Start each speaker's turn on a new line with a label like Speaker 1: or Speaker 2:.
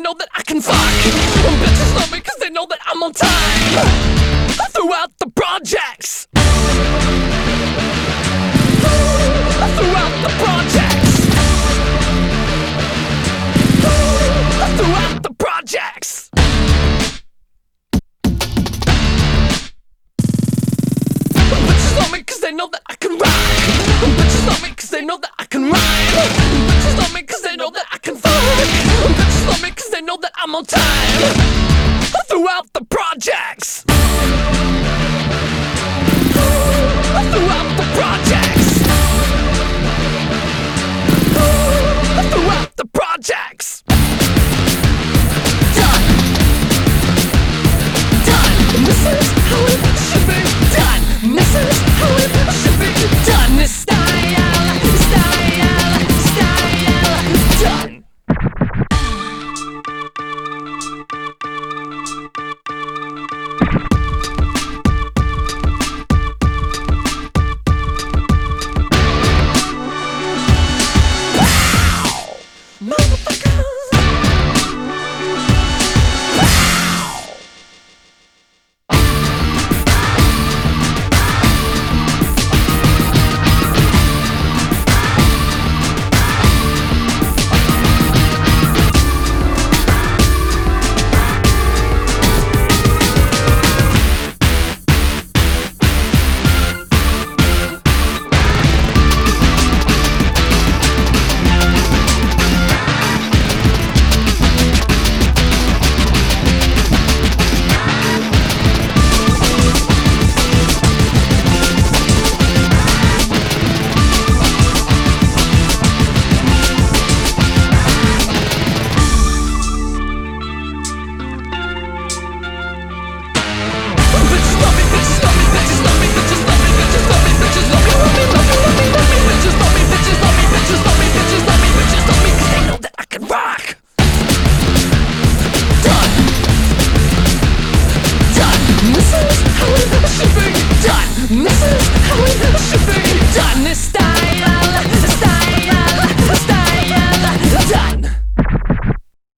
Speaker 1: know that I can fuck. Bitches love me cause they know that I'm on time. Throughout the projects. Throughout the projects. Throughout the projects. Bitches love me cause they know that I can rock. Bitches love me cause they know that I can rhyme. Bitches love me cause they know that I can fuck. Bitches love me cause they know that I'm on time. Throughout the projects. Throughout the projects. Throughout the projects. Done. Done. This is how it should be done. This is how it should be done. This style, done. This is how it should be done. This